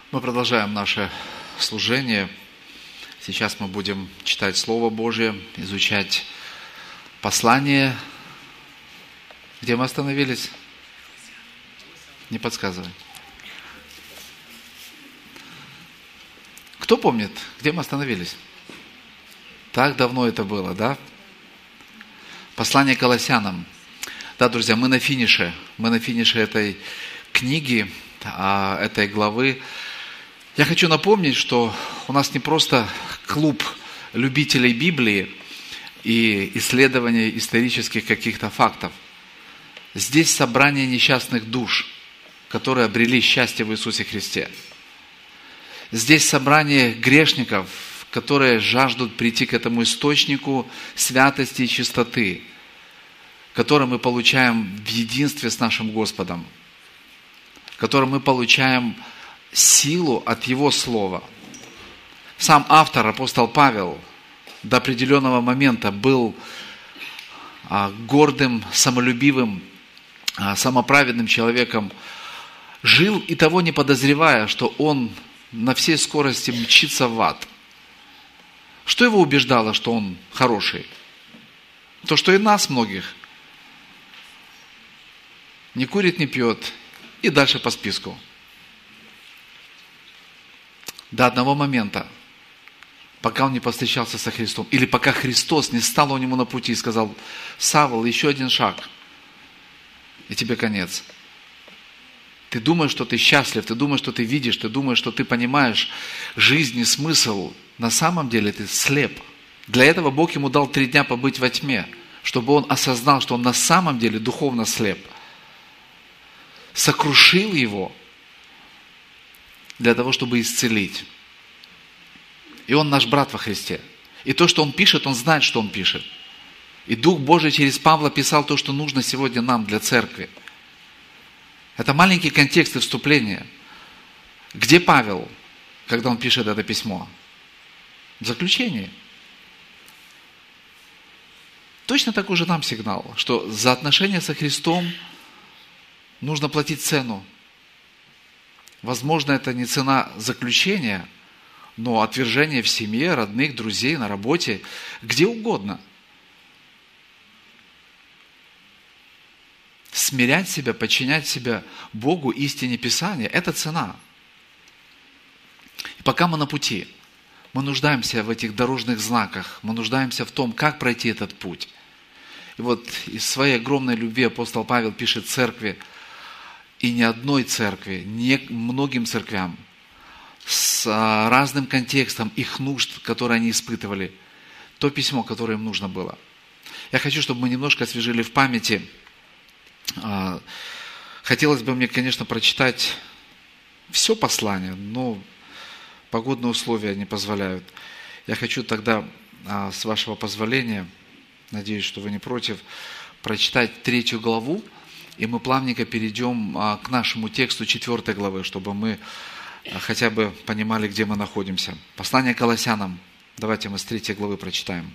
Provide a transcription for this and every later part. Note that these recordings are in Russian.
Мы продолжаем наше служение. Сейчас мы будем читать Слово Божье, изучать послание. Где мы остановились? Не подсказывай. Кто помнит, где мы остановились? Так давно это было, да? Послание к Колоссянам. Да, друзья, мы на финише. Мы на финише этой книги, этой главы. Я хочу напомнить, что у нас не просто клуб любителей Библии и исследования исторических каких-то фактов. Здесь собрание несчастных душ, которые обрели счастье в Иисусе Христе. Здесь собрание грешников, которые жаждут прийти к этому источнику святости и чистоты, который мы получаем в единстве с нашим Господом, который мы получаем силу от Его Слова. Сам автор, апостол Павел, до определенного момента был гордым, самолюбивым, самоправедным человеком, жил и того не подозревая, что он на всей скорости мчится в ад. Что его убеждало, что он хороший? То, что и нас многих не курит, не пьет, и дальше по списку. До одного момента, пока он не повстречался со Христом, или пока Христос не стал у него на пути и сказал: «Савл, еще один шаг, и тебе конец». Ты думаешь, что ты счастлив, ты думаешь, что ты видишь, ты думаешь, что ты понимаешь жизнь и смысл. На самом деле ты слеп. Для этого Бог ему дал 3 дня побыть во тьме, чтобы он осознал, что он на самом деле духовно слеп. Сокрушил его для того, чтобы исцелить. И он наш брат во Христе. И то, что он пишет, он знает, что он пишет. И Дух Божий через Павла писал то, что нужно сегодня нам для церкви. Это маленький контекст и вступление. Где Павел, когда он пишет это письмо? В заключении. Точно такой же нам сигнал, что за отношения со Христом нужно платить цену. Возможно, это не цена заключения, но отвержение в семье, родных, друзей, на работе, где угодно. Смирять себя, подчинять себя Богу, истине Писания – это цена. И пока мы на пути, мы нуждаемся в этих дорожных знаках, мы нуждаемся в том, как пройти этот путь. И вот из своей огромной любви апостол Павел пишет церкви, и не одной церкви, не многим церквям, с разным контекстом их нужд, которые они испытывали, то письмо, которое им нужно было. Я хочу, чтобы мы немножко освежили в памяти. Хотелось бы мне, конечно, прочитать все послание, но погодные условия не позволяют. Я хочу тогда, с вашего позволения, надеюсь, что вы не против, прочитать 3 главу, и мы плавненько перейдем к нашему тексту 4 главы, чтобы мы хотя бы понимали, где мы находимся. Послание к Колоссянам. Давайте мы с 3 главы прочитаем.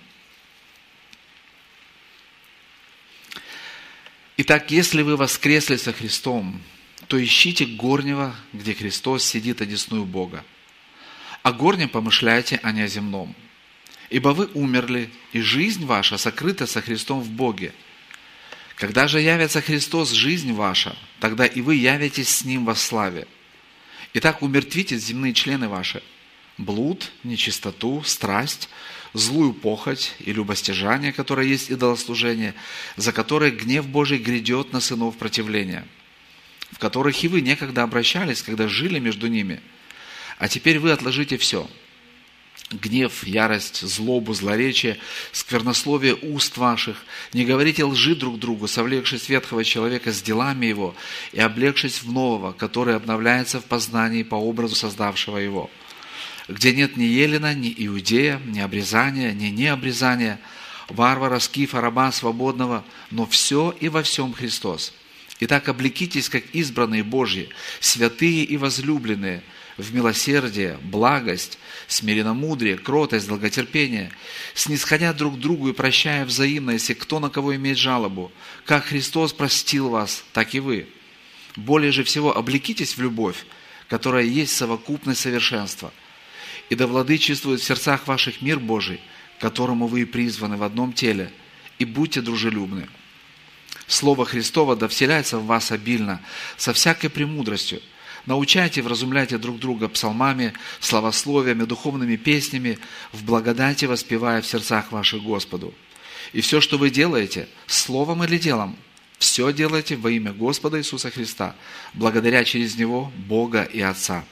Итак, если вы воскресли со Христом, то ищите горнего, где Христос сидит одесную Бога. О горнем помышляйте, а не о земном. Ибо вы умерли, и жизнь ваша сокрыта со Христом в Боге. Когда же явится Христос, жизнь ваша, тогда и вы явитесь с Ним во славе. Итак, умертвите земные члены ваши: блуд, нечистоту, страсть, злую похоть и любостяжание, которое есть идолослужение, за которое гнев Божий грядет на сынов противления, в которых и вы некогда обращались, когда жили между ними. А теперь вы отложите все: гнев, ярость, злобу, злоречие, сквернословие уст ваших. Не говорите лжи друг другу, совлекшись ветхого человека с делами его и облегшись в нового, который обновляется в познании по образу создавшего его. Где нет ни елена, ни иудея, ни обрезания, ни необрезания, варвара, скифа, раба, свободного, но все и во всем Христос. Итак, облекитесь, как избранные Божьи, святые и возлюбленные, в милосердие, благость, смиренномудрие, кротость, долготерпение, снисходя друг к другу и прощая взаимно, если кто на кого имеет жалобу. Как Христос простил вас, так и вы. Более же всего облекитесь в любовь, которая есть совокупность совершенства. И да владычествует в сердцах ваших мир Божий, к которому вы и призваны в одном теле, и будьте дружелюбны. Слово Христово да вселяется в вас обильно, со всякой премудростью. Научайте и вразумляйте друг друга псалмами, славословиями, духовными песнями, в благодати воспевая в сердцах ваших Господу. И все, что вы делаете, словом или делом, все делайте во имя Господа Иисуса Христа, благодаря через Него Бога и Отца.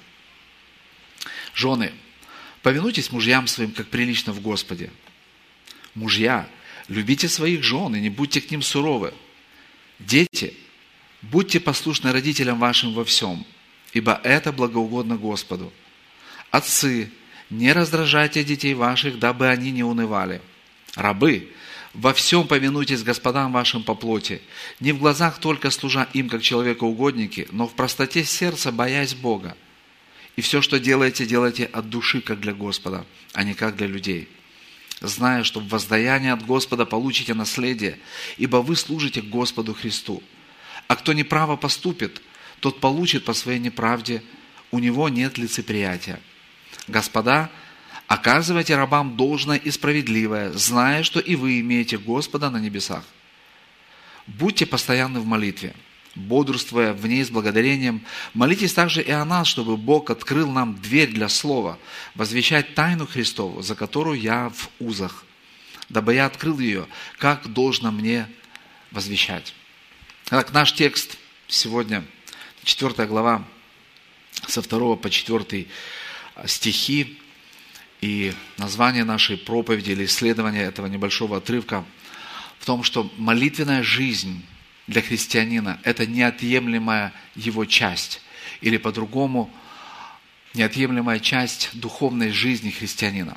Жены, повинуйтесь мужьям своим, как прилично в Господе. Мужья, любите своих жен и не будьте к ним суровы. Дети, будьте послушны родителям вашим во всем, ибо это благоугодно Господу. Отцы, не раздражайте детей ваших, дабы они не унывали. Рабы, во всем повинуйтесь господам вашим по плоти, не в глазах только служа им, как человекоугодники, но в простоте сердца, боясь Бога. И все, что делаете, делайте от души, как для Господа, а не как для людей, зная, что в воздаянии от Господа получите наследие, ибо вы служите Господу Христу. А кто неправо поступит, тот получит по своей неправде, у него нет лицеприятия. Господа, оказывайте рабам должное и справедливое, зная, что и вы имеете Господа на небесах. Будьте постоянны в молитве, бодрствуя в ней с благодарением. Молитесь также и о нас, чтобы Бог открыл нам дверь для слова, возвещать тайну Христову, за которую я в узах, дабы я открыл ее, как должно мне возвещать. Итак, наш текст сегодня, 4 глава, со 2 по 4 стихи, и название нашей проповеди или исследования этого небольшого отрывка в том, что молитвенная жизнь для христианина – это неотъемлемая его часть, или по-другому, неотъемлемая часть духовной жизни христианина.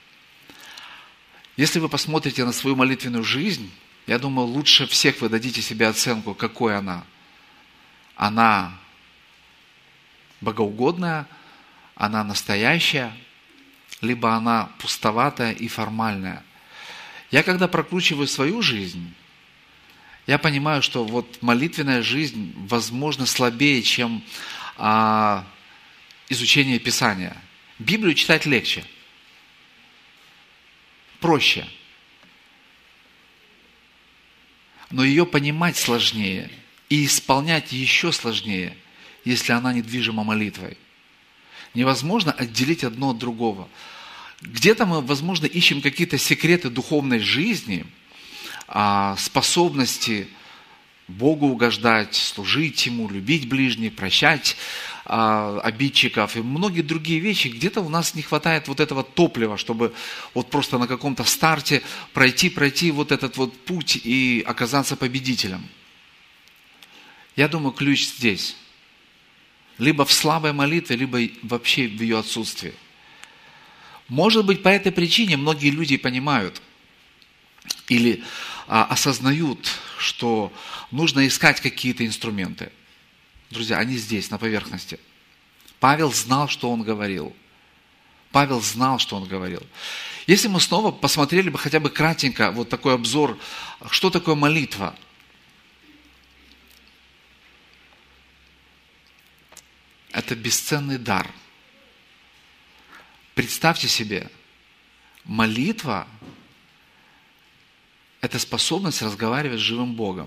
Если вы посмотрите на свою молитвенную жизнь, я думаю, лучше всех вы дадите себе оценку, какой она. Она богоугодная, она настоящая, либо она пустоватая и формальная. Я когда прокручиваю свою жизнь, я понимаю, что вот молитвенная жизнь, возможно, слабее, чем изучение Писания. Библию читать легче, проще. Но ее понимать сложнее и исполнять еще сложнее, если она недвижима молитвой. Невозможно отделить одно от другого. Где-то мы, возможно, ищем какие-то секреты духовной жизни, способности Богу угождать, служить Ему, любить ближних, прощать обидчиков и многие другие вещи. Где-то у нас не хватает вот этого топлива, чтобы вот просто на каком-то старте пройти вот этот вот путь и оказаться победителем. Я думаю, ключ здесь. Либо в слабой молитве, либо вообще в ее отсутствии. Может быть, по этой причине многие люди понимают или осознают, что нужно искать какие-то инструменты. Друзья, они здесь, на поверхности. Павел знал, что он говорил. Павел знал, что он говорил. Если мы снова посмотрели бы хотя бы кратенько вот такой обзор, что такое молитва? Это бесценный дар. Представьте себе, молитва – это способность разговаривать с живым Богом.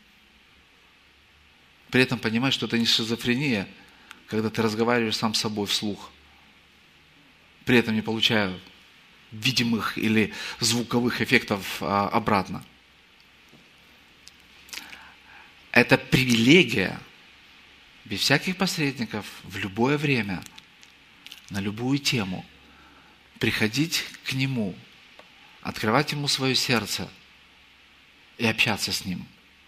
При этом понимать, что это не шизофрения, когда ты разговариваешь сам с собой вслух, при этом не получая видимых или звуковых эффектов обратно. Это привилегия без всяких посредников в любое время, на любую тему, приходить к Нему, открывать Ему свое сердце и общаться с Ним.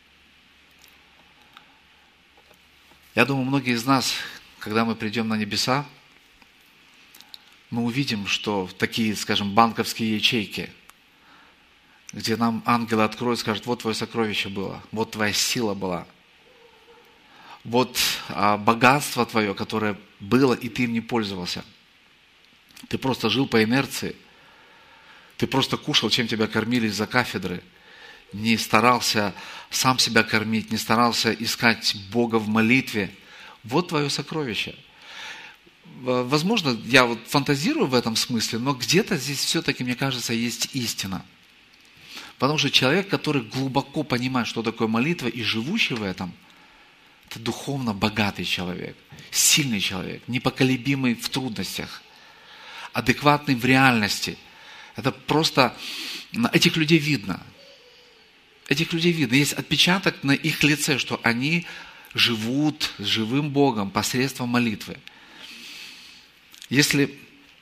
Я думаю, многие из нас, когда мы придем на небеса, мы увидим, что такие, скажем, банковские ячейки, где нам ангелы откроют, скажут: вот твое сокровище было, вот твоя сила была, вот богатство твое, которое было, и ты им не пользовался. Ты просто жил по инерции, ты просто кушал, чем тебя кормили из-за кафедры, не старался сам себя кормить, не старался искать Бога в молитве. Вот твое сокровище. возможно, я вот фантазирую в этом смысле, но где-то здесь все-таки, мне кажется, есть истина. Потому что человек, который глубоко понимает, что такое молитва, и живущий в этом, это духовно богатый человек, сильный человек, непоколебимый в трудностях, адекватный в реальности. Это просто, этих людей видно. Этих людей видно. Есть отпечаток на их лице, что они живут с живым Богом посредством молитвы. Если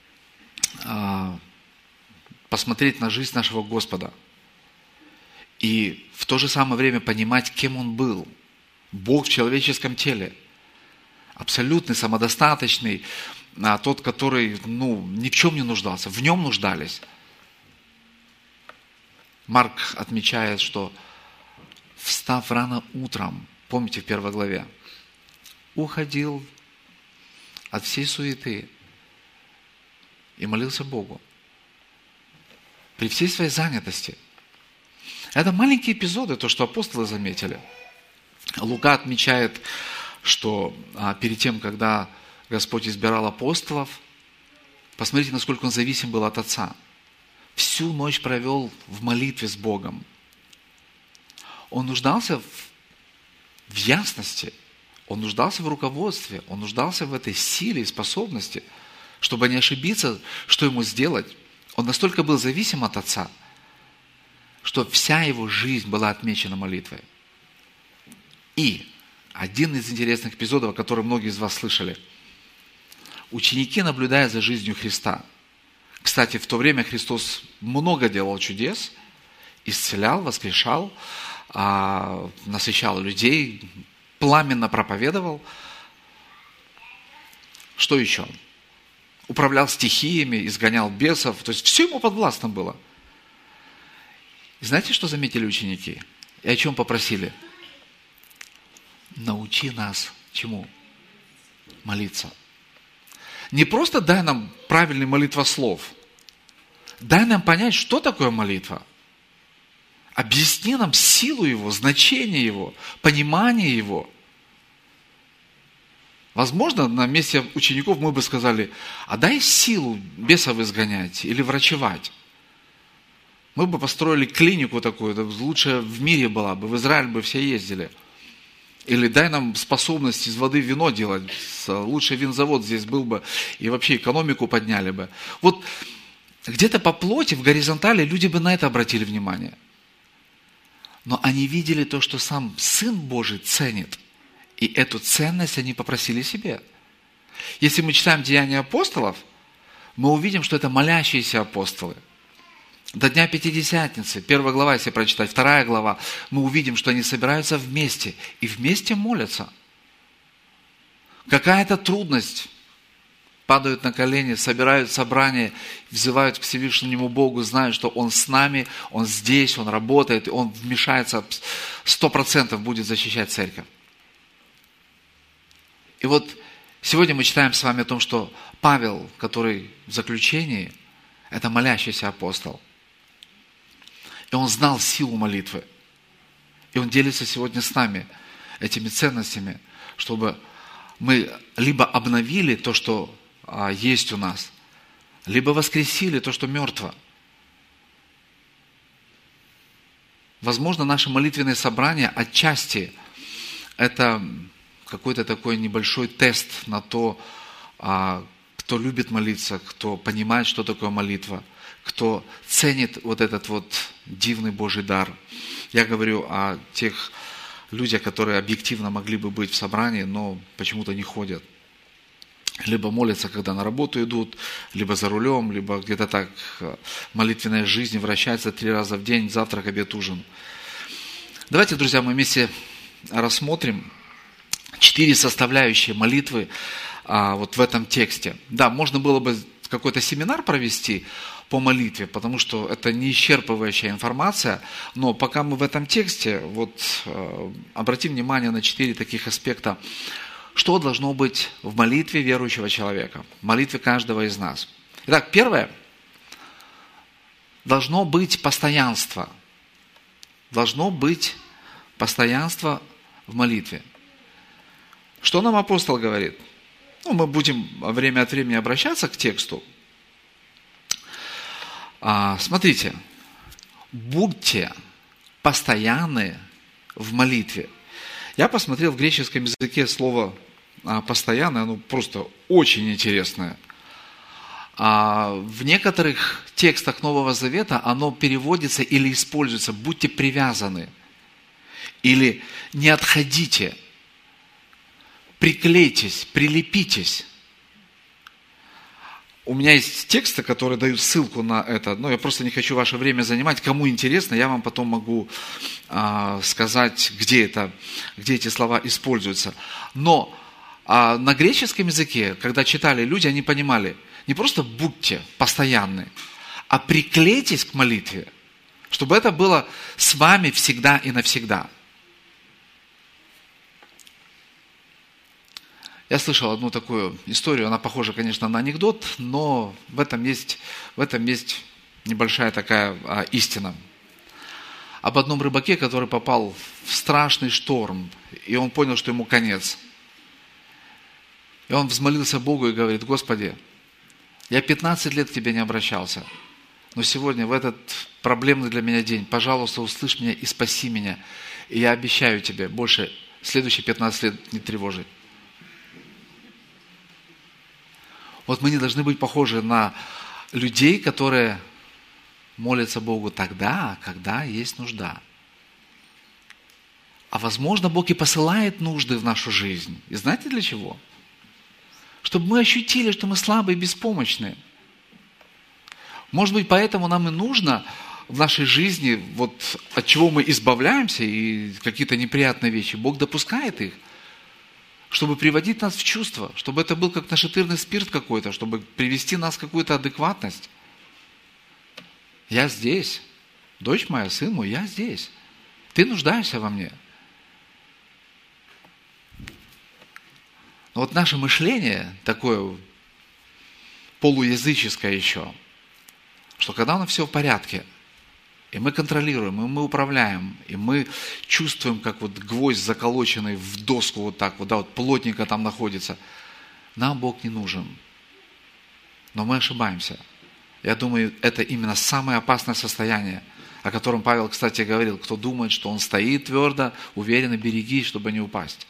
посмотреть на жизнь нашего Господа и в то же самое время понимать, кем Он был, Бог в человеческом теле, абсолютный, самодостаточный, тот, который ни в чем не нуждался, в Нем нуждались. Марк отмечает, что встав рано утром, помните в 1 главе, уходил от всей суеты и молился Богу при всей своей занятости. Это маленькие эпизоды, то, что апостолы заметили. Лука отмечает, что перед тем, когда Господь избирал апостолов, посмотрите, насколько он зависим был от Отца. Всю ночь провел в молитве с Богом. Он нуждался в ясности, он нуждался в руководстве, он нуждался в этой силе и способности, чтобы не ошибиться, что ему сделать. Он настолько был зависим от Отца, что вся его жизнь была отмечена молитвой. И один из интересных эпизодов, о котором многие из вас слышали. Ученики, наблюдая за жизнью Христа. Кстати, в то время Христос много делал чудес, исцелял, воскрешал, насыщал людей, пламенно проповедовал. Что еще? Управлял стихиями, изгонял бесов. То есть все ему подвластно было. И знаете, что заметили ученики? И о чем попросили? Научи нас чему? Молиться. Не просто дай нам правильный молитвослов. Дай нам понять, что такое молитва. Объясни нам силу его, значение его, понимание его. Возможно, на месте учеников мы бы сказали, а дай силу бесов изгонять или врачевать. Мы бы построили клинику такую, лучшая в мире была бы, в Израиль бы все ездили. Или дай нам способность из воды вино делать, лучший винзавод здесь был бы, и вообще экономику подняли бы. Вот где-то по плоти, в горизонтали люди бы на это обратили внимание. Но они видели то, что сам Сын Божий ценит. И эту ценность они попросили себе. Если мы читаем Деяния апостолов, мы увидим, что это молящиеся апостолы. До Дня Пятидесятницы, 1 глава, если прочитать, 2 глава, мы увидим, что они собираются вместе и вместе молятся. Какая-то трудность, падают на колени, собирают собрание, взывают к Всевышнему Богу, знают, что Он с нами, Он здесь, Он работает, Он вмешается, 100% будет защищать церковь. И вот сегодня мы читаем с вами о том, что Павел, который в заключении, это молящийся апостол. И он знал силу молитвы. И он делится сегодня с нами этими ценностями, чтобы мы либо обновили то, что есть у нас, либо воскресили то, что мертво. Возможно, наше молитвенное собрание отчасти это какой-то такой небольшой тест на то, кто любит молиться, кто понимает, что такое молитва, кто ценит вот этот вот дивный Божий дар. Я говорю о тех людях, которые объективно могли бы быть в собрании, но почему-то не ходят. Либо молятся, когда на работу идут, либо за рулем, либо где-то так молитвенная жизнь вращается 3 раза в день, завтрак, обед, ужин. Давайте, друзья, мы вместе рассмотрим 4 составляющие молитвы вот в этом тексте. Да, можно было бы какой-то семинар провести по молитве, потому что это не исчерпывающая информация, но пока мы в этом тексте, вот обратим внимание на 4 таких аспекта, что должно быть в молитве верующего человека, в молитве каждого из нас. Итак, первое, должно быть постоянство. Должно быть постоянство в молитве. Что нам апостол говорит? Мы будем время от времени обращаться к тексту. Смотрите, будьте постоянны в молитве. Я посмотрел в греческом языке слово «постоянное», оно просто очень интересное. В некоторых текстах Нового Завета оно переводится или используется «будьте привязаны» или «не отходите», «приклейтесь», «прилепитесь». У меня есть тексты, которые дают ссылку на это, но я просто не хочу ваше время занимать. Кому интересно, я вам потом могу сказать, где эти слова используются. Но на греческом языке, когда читали люди, они понимали, не просто будьте постоянны, а приклейтесь к молитве, чтобы это было с вами всегда и навсегда. Я слышал одну такую историю, она похожа, конечно, на анекдот, но в этом есть небольшая такая истина. Об одном рыбаке, который попал в страшный шторм, и он понял, что ему конец. И он взмолился Богу и говорит: Господи, я 15 лет к Тебе не обращался, но сегодня, в этот проблемный для меня день, пожалуйста, услышь меня и спаси меня. И я обещаю Тебе больше следующие 15 лет не тревожить. Вот мы не должны быть похожи на людей, которые молятся Богу тогда, когда есть нужда. А возможно, Бог и посылает нужды в нашу жизнь. И знаете для чего? Чтобы мы ощутили, что мы слабые и беспомощные. Может быть, поэтому нам и нужно в нашей жизни, вот от чего мы избавляемся, и какие-то неприятные вещи, Бог допускает их, чтобы приводить нас в чувство, чтобы это был как нашатырный спирт какой-то, чтобы привести нас в какую-то адекватность. Я здесь. Дочь моя, сын мой, я здесь. Ты нуждаешься во мне. Но вот наше мышление такое полуязыческое еще, что когда у нас все в порядке, и мы контролируем, и мы управляем, и мы чувствуем, как вот гвоздь заколоченный в доску вот так вот, да, вот плотненько там находится. Нам Бог не нужен. Но мы ошибаемся. Я думаю, это именно самое опасное состояние, о котором Павел, кстати, говорил. Кто думает, что он стоит твердо, уверенно, берегись, чтобы не упасть.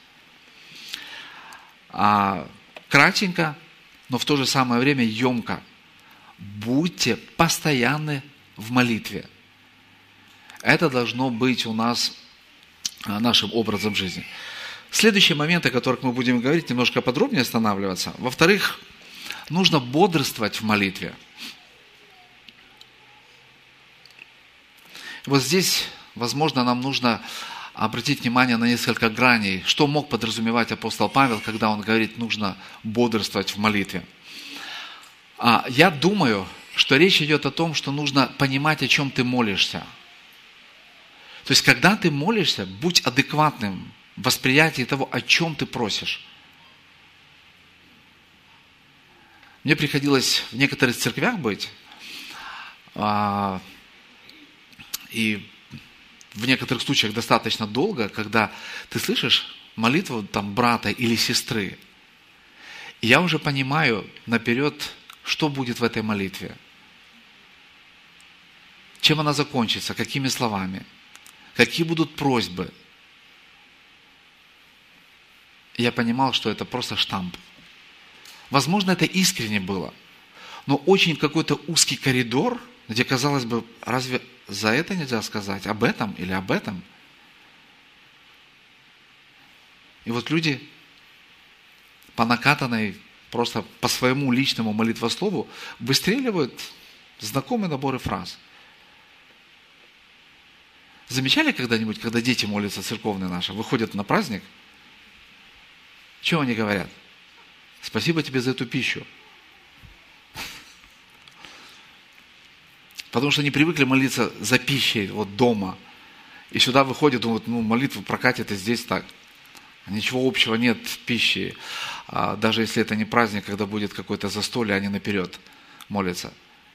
Кратенько, но в то же самое время емко. Будьте постоянны в молитве. Это должно быть у нас нашим образом жизни. Следующий момент, о которых мы будем говорить, немножко подробнее останавливаться. Во-вторых, нужно бодрствовать в молитве. Вот здесь, возможно, нам нужно обратить внимание на несколько граней. Что мог подразумевать апостол Павел, когда он говорит, нужно бодрствовать в молитве? Я думаю, что речь идет о том, что нужно понимать, о чем ты молишься. То есть, когда ты молишься, будь адекватным в восприятии того, о чем ты просишь. Мне приходилось в некоторых церквях быть, и в некоторых случаях достаточно долго, когда ты слышишь молитву там, брата или сестры. И я уже понимаю наперед, что будет в этой молитве. Чем она закончится, какими словами. Какие будут просьбы? Я понимал, что это просто штамп. Возможно, это искренне было, но очень какой-то узкий коридор, где, казалось бы, разве за это нельзя сказать? Об этом или об этом? И вот люди по накатанной, просто по своему личному молитвослову выстреливают знакомые наборы фраз. Замечали когда-нибудь, когда дети молятся церковные наши, выходят на праздник, что они говорят? Спасибо тебе за эту пищу. Потому что они привыкли молиться за пищей вот дома. И сюда выходят, думают, молитву прокатит и здесь так. Ничего общего нет в пище. Даже если это не праздник, когда будет какое-то застолье, они наперед молятся.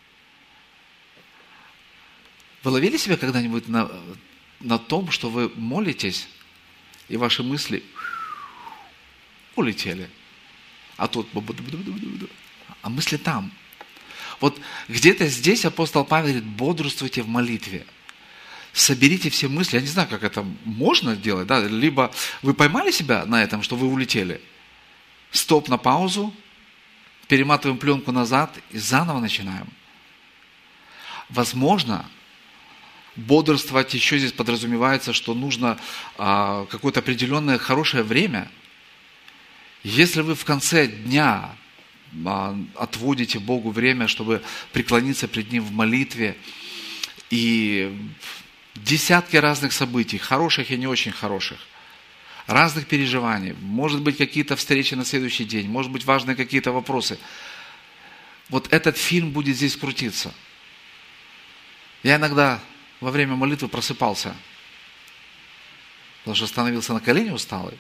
Вы ловили себя когда-нибудь на том, что вы молитесь, и ваши мысли улетели? а тут... А мысли там. Вот где-то здесь апостол Павел говорит, бодрствуйте в молитве. Соберите все мысли. Я не знаю, как это можно делать. Да? Либо вы поймали себя на этом, что вы улетели. Стоп на паузу, перематываем пленку назад и заново начинаем. Возможно, бодрствовать еще здесь подразумевается, что нужно какое-то определенное хорошее время. Если вы в конце дня отводите Богу время, чтобы преклониться пред Ним в молитве, и десятки разных событий, хороших и не очень хороших, разных переживаний, может быть, какие-то встречи на следующий день, может быть, важные какие-то вопросы. Вот этот фильм будет здесь крутиться. Я иногда во время молитвы просыпался, потому что становился на колени усталый.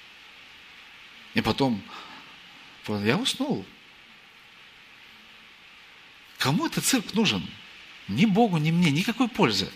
И потом я уснул. Кому этот цирк нужен? Ни Богу, ни мне, никакой пользы.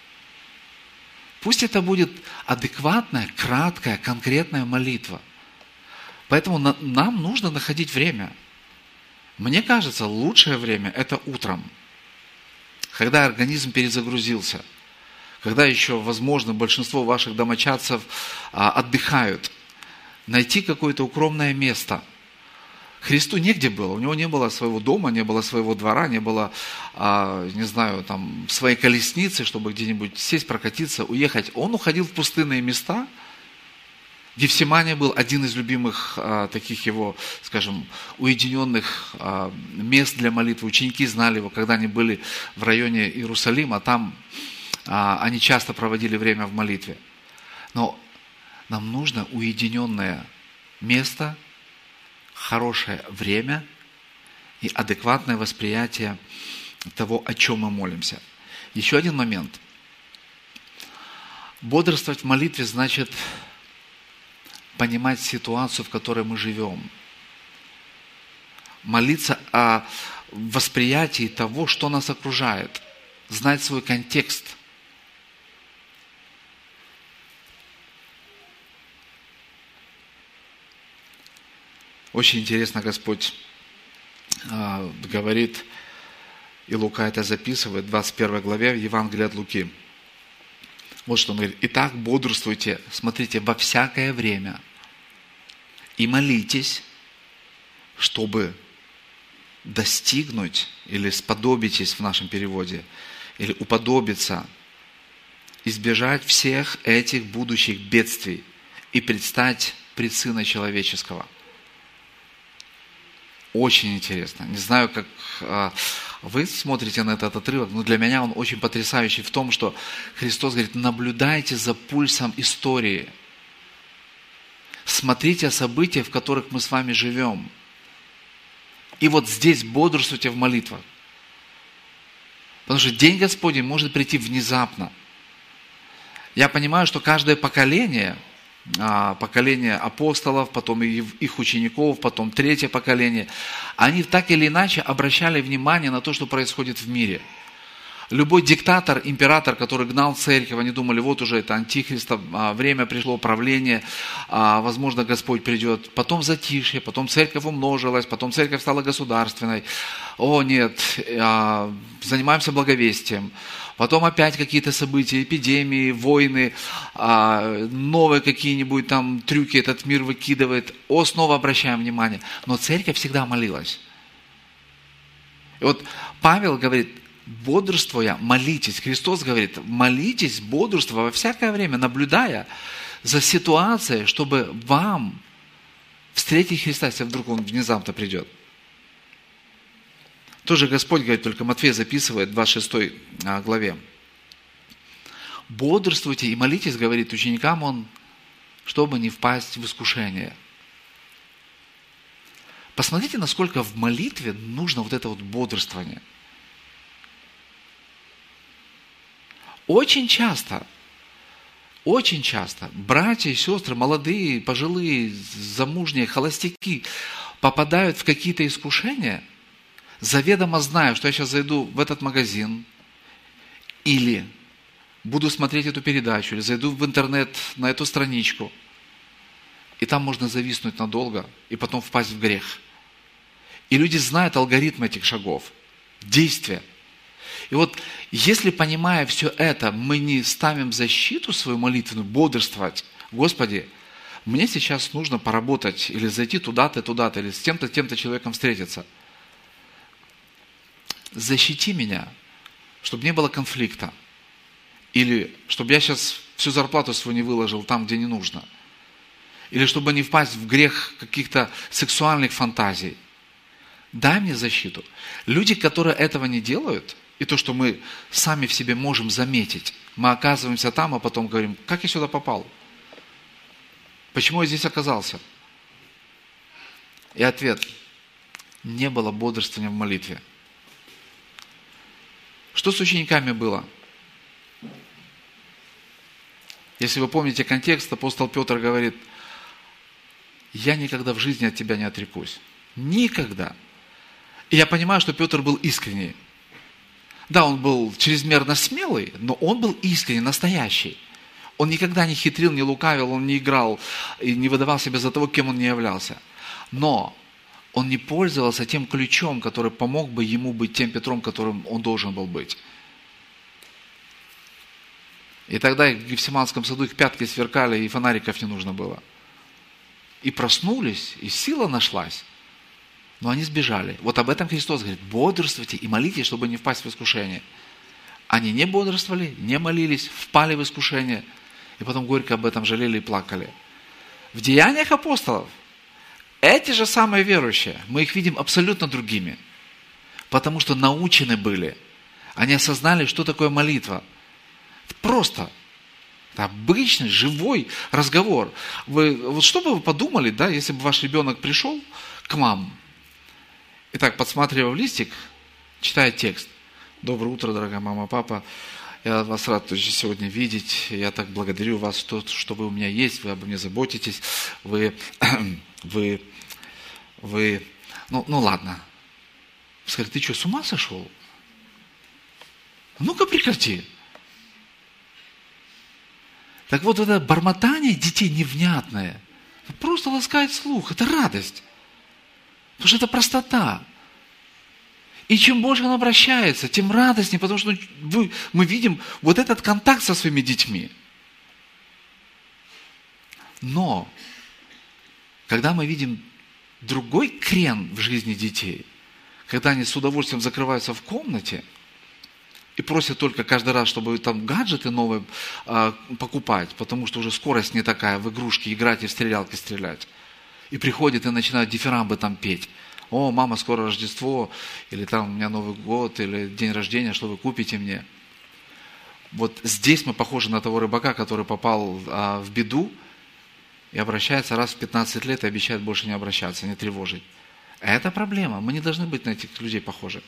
Пусть это будет адекватная, краткая, конкретная молитва. Поэтому нам нужно находить время. Мне кажется, лучшее время – это утром, когда организм перезагрузился, когда еще, возможно, большинство ваших домочадцев отдыхают. Найти какое-то укромное место. Христу негде было, у него не было своего дома, не было своего двора, не было, не знаю, там, своей колесницы, чтобы где-нибудь сесть, прокатиться, уехать. Он уходил в пустынные места. Гефсимания был один из любимых таких его, скажем, уединенных мест для молитвы. Ученики знали его, когда они были в районе Иерусалима, там они часто проводили время в молитве. Но нам нужно уединенное место, хорошее время и адекватное восприятие того, о чем мы молимся. Еще один момент. Бодрствовать в молитве значит понимать ситуацию, в которой мы живем. Молиться о восприятии того, что нас окружает. Знать свой контекст. Очень интересно, Господь говорит, и Лука это записывает, в 21 главе Евангелия от Луки. Вот что он говорит. «Итак, бодрствуйте, смотрите, во всякое время, и молитесь, чтобы достигнуть, или сподобитесь в нашем переводе, или уподобиться, избежать всех этих будущих бедствий и предстать пред Сына Человеческого». Очень интересно. Не знаю, как вы смотрите на этот отрывок, но для меня он очень потрясающий в том, что Христос говорит, наблюдайте за пульсом истории. Смотрите о событиях, в которых мы с вами живем. И вот здесь бодрствуйте в молитвах. Потому что День Господень может прийти внезапно. Я понимаю, что каждое поколение апостолов, потом их учеников, потом третье поколение, они так или иначе обращали внимание на то, что происходит в мире. Любой диктатор, император, который гнал церковь, они думали, вот уже это антихрист, время пришло, правление, возможно, Господь придет. Потом затишье, потом церковь умножилась, потом церковь стала государственной. О, нет, занимаемся благовестием. Потом опять какие-то события, эпидемии, войны, новые какие-нибудь там трюки этот мир выкидывает. Снова обращаем внимание. Но церковь всегда молилась. И вот Павел говорит, бодрствуя, молитесь. Христос говорит, молитесь, бодрствуя во всякое время, наблюдая за ситуацией, чтобы вам встретить Христа, если вдруг Он внезапно придет. Тоже Господь говорит, только Матфей записывает в 26 главе. Бодрствуйте и молитесь, говорит ученикам Он, чтобы не впасть в искушение. Посмотрите, насколько в молитве нужно вот это вот бодрствование. Очень часто братья и сестры, молодые, пожилые, замужние, холостяки попадают в какие-то искушения, заведомо зная, что я сейчас зайду в этот магазин, или буду смотреть эту передачу, или зайду в интернет на эту страничку, И там можно зависнуть надолго и потом впасть в грех. И люди знают алгоритм этих шагов, действия. И вот если, понимая все это, мы не ставим защиту свою молитвенную, бодрствовать, Господи, мне сейчас нужно поработать или зайти туда-то, туда-то, или с тем-то, тем-то человеком встретиться. Защити меня, чтобы не было конфликта. Или чтобы я сейчас всю зарплату свою не выложил там, где не нужно. Или чтобы не впасть в грех каких-то сексуальных фантазий. Дай мне защиту. Люди, которые этого не делают, и то, что мы сами в себе можем заметить, мы оказываемся там, а потом говорим, как я сюда попал? Почему я здесь оказался? И ответ, не было бодрствования в молитве. Что с учениками было? Если вы помните контекст, апостол Петр говорит, я никогда в жизни от тебя не отрекусь. Никогда. И я понимаю, что Петр был искренний. Да, он был чрезмерно смелый, но он был искренний, настоящий. Он никогда не хитрил, не лукавил, он не играл и не выдавал себя за того, кем он не являлся. Но он не пользовался тем ключом, который помог бы ему быть тем Петром, которым он должен был быть. И тогда в Гефсиманском саду их пятки сверкали, и фонариков не нужно было. И проснулись, и сила нашлась. Но они сбежали. Вот об этом Христос говорит, бодрствуйте и молитесь, чтобы не впасть в искушение. Они не бодрствовали, не молились, впали в искушение, и потом горько об этом жалели и плакали. В деяниях апостолов эти же самые верующие, мы их видим абсолютно другими, потому что научены были. Они осознали, что такое молитва. Просто. Это обычный, живой разговор. Вот что бы вы подумали, да, если бы ваш ребенок пришел к вам, и так, подсматривая в листик, читая текст. Доброе утро, дорогая мама, папа. Я вас рад сегодня видеть. Я так благодарю вас, что вы у меня есть, вы обо мне заботитесь. Ну ладно. Скажи, ты что, с ума сошел? Ну-ка прекрати. Так вот, это бормотание детей невнятное, просто ласкает слух, это радость. Потому что это простота. И чем больше он обращается, тем радостнее, потому что мы видим вот этот контакт со своими детьми. Но, когда мы видим другой крен в жизни детей, когда они с удовольствием закрываются в комнате и просят только каждый раз, чтобы там гаджеты новые покупать, потому что уже скорость не такая, в игрушки играть и в стрелялки стрелять. И приходят и начинают дифирамбы там петь. О, мама, скоро Рождество, или там у меня Новый год, или день рождения, что вы купите мне? Вот здесь мы похожи на того рыбака, который попал в беду и обращается раз в 15 лет и обещает больше не обращаться, не тревожить. Это проблема. Мы не должны быть на этих людей похожи.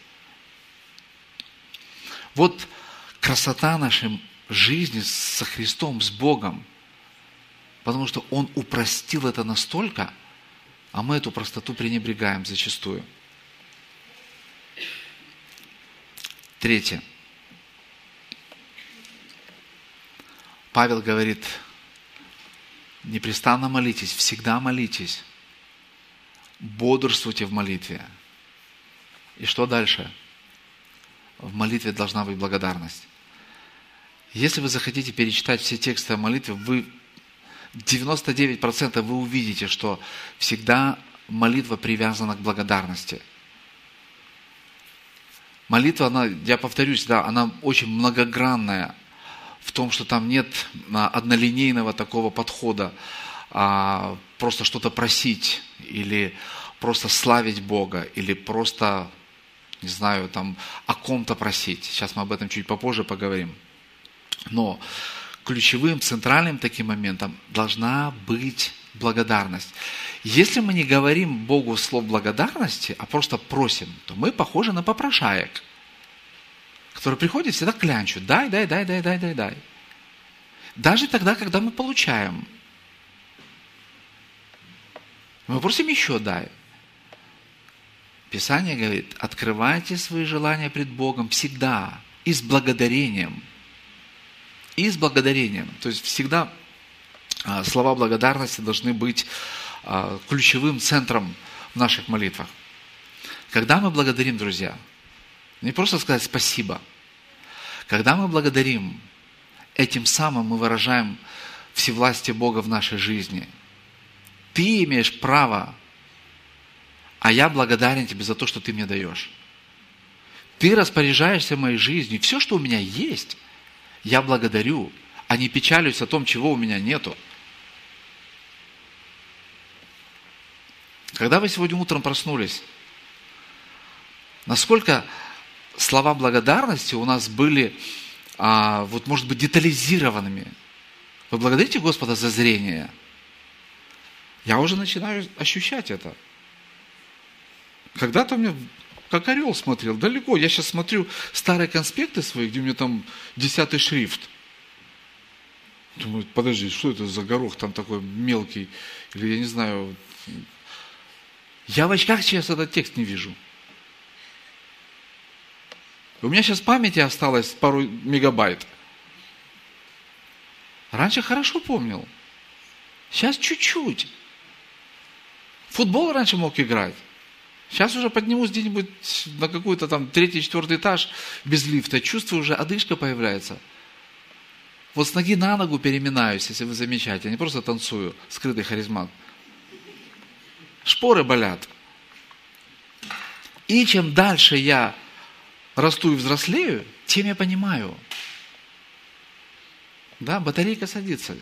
Вот красота нашей жизни со Христом, с Богом, потому что Он упростил это настолько, а мы эту простоту пренебрегаем зачастую. Третье. Павел говорит, непрестанно молитесь, всегда молитесь, бодрствуйте в молитве. И что дальше? В молитве должна быть благодарность. Если вы захотите перечитать все тексты о молитве, вы 99% вы увидите, что всегда молитва привязана к благодарности. Молитва, я повторюсь, она очень многогранная в том, что там нет однолинейного такого подхода, просто что-то просить, или просто славить Бога, или просто, не знаю, там о ком-то просить. Сейчас мы об этом чуть попозже поговорим. Но ключевым, центральным таким моментом должна быть благодарность. Если мы не говорим Богу слов благодарности, а просто просим, то мы похожи на попрошаек, которые приходят всегда клянчут. Дай. Даже тогда, когда мы получаем. Мы просим еще дай. Писание говорит, открывайте свои желания пред Богом всегда и с благодарением. И с благодарением. То есть всегда слова благодарности должны быть ключевым центром в наших молитвах. Когда мы благодарим, друзья, не просто сказать спасибо. Когда мы благодарим, этим самым мы выражаем всевластие Бога в нашей жизни. Ты имеешь право, а я благодарен тебе за то, что ты мне даешь. Ты распоряжаешься моей жизнью. Все, что у меня есть, я благодарю, а не печалюсь о том, чего у меня нету. Когда вы сегодня утром проснулись, насколько слова благодарности у нас были, может быть, детализированными? Вы благодарите Господа за зрение? Я уже начинаю ощущать это. Когда-то мне как орел смотрел, далеко. Я сейчас смотрю старые конспекты свои, где у меня там 10 шрифт. Думаю, подожди, что это за горох там такой мелкий? Или я не знаю. Я в очках сейчас этот текст не вижу. У меня сейчас памяти осталось пару мегабайт. Раньше хорошо помнил. Сейчас чуть-чуть. В футбол раньше мог играть. Сейчас уже поднимусь где-нибудь на какой-то там 3-4 этаж без лифта. Чувствую, уже одышка появляется. Вот с ноги на ногу переминаюсь, если вы замечаете. Я не просто танцую, скрытый харизмат. Шпоры болят. И чем дальше я расту и взрослею, тем я понимаю. Да, батарейка садится.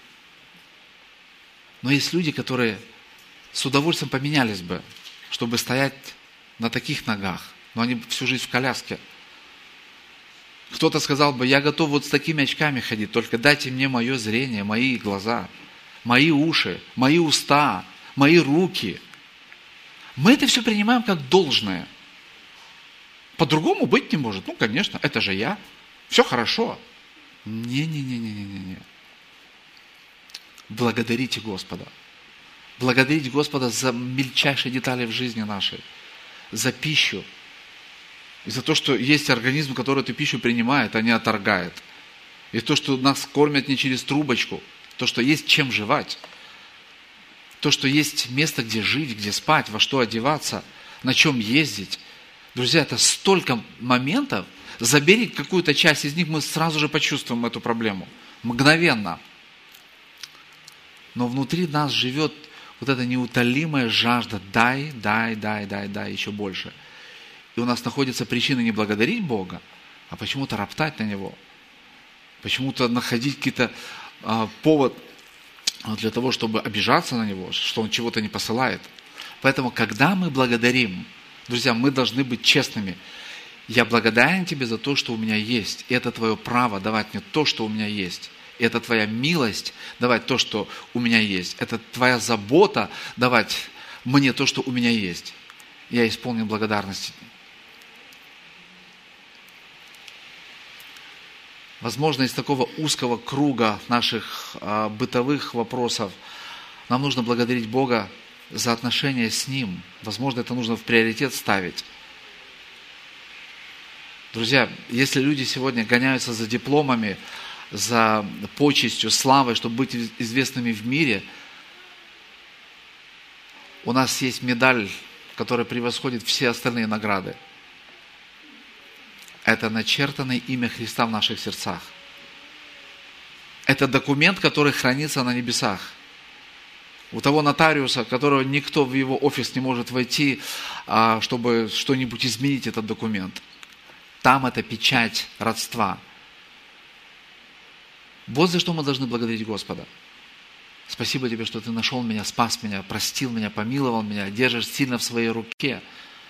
Но есть люди, которые с удовольствием поменялись бы, чтобы стоять на таких ногах. Но они всю жизнь в коляске. Кто-то сказал бы, я готов вот с такими очками ходить, только дайте мне мое зрение, мои глаза, мои уши, мои уста, мои руки. Мы это все принимаем как должное. По-другому быть не может. Ну, конечно, это же я. Все хорошо. Не. Благодарите Господа. Благодарить Господа за мельчайшие детали в жизни нашей. За пищу. И за то, что есть организм, который эту пищу принимает, а не отторгает. И то, что нас кормят не через трубочку. То, что есть чем жевать. То, что есть место, где жить, где спать, во что одеваться, на чем ездить. Друзья, это столько моментов. Забери какую-то часть из них, мы сразу же почувствуем эту проблему. Мгновенно. Но внутри нас живет вот эта неутолимая жажда. Дай, еще больше. И у нас находится причина не благодарить Бога, а почему-то роптать на Него. Почему-то находить какие-то повод для того, чтобы обижаться на Него, что Он чего-то не посылает. Поэтому, когда мы благодарим, друзья, мы должны быть честными. Я благодарен Тебе за то, что у меня есть. И это Твое право давать мне то, что у меня есть. И это Твоя милость давать то, что у меня есть. Это Твоя забота давать мне то, что у меня есть. Я исполнен благодарности. Возможно, из такого узкого круга наших бытовых вопросов нам нужно благодарить Бога за отношения с Ним. Возможно, это нужно в приоритет ставить. Друзья, если люди сегодня гоняются за дипломами, за почестью, славой, чтобы быть известными в мире, у нас есть медаль, которая превосходит все остальные награды. Это начертанное имя Христа в наших сердцах. Это документ, который хранится на небесах. У того нотариуса, которого никто в его офис не может войти, чтобы что-нибудь изменить этот документ. Там это печать родства. Вот за что мы должны благодарить Господа. Спасибо Тебе, что Ты нашел меня, спас меня, простил меня, помиловал меня, держишь сильно в своей руке.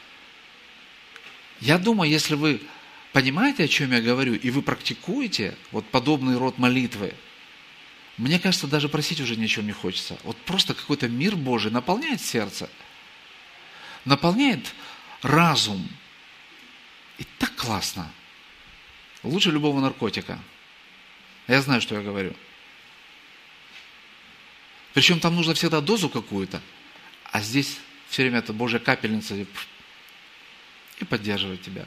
Я думаю, если вы понимаете, о чем я говорю, и вы практикуете вот подобный род молитвы, мне кажется, даже просить уже ни о чем не хочется. Вот просто какой-то мир Божий наполняет сердце, наполняет разум. И так классно. Лучше любого наркотика. Я знаю, что я говорю. Причем там нужно всегда дозу какую-то, а здесь все время это Божья капельница и поддерживает тебя.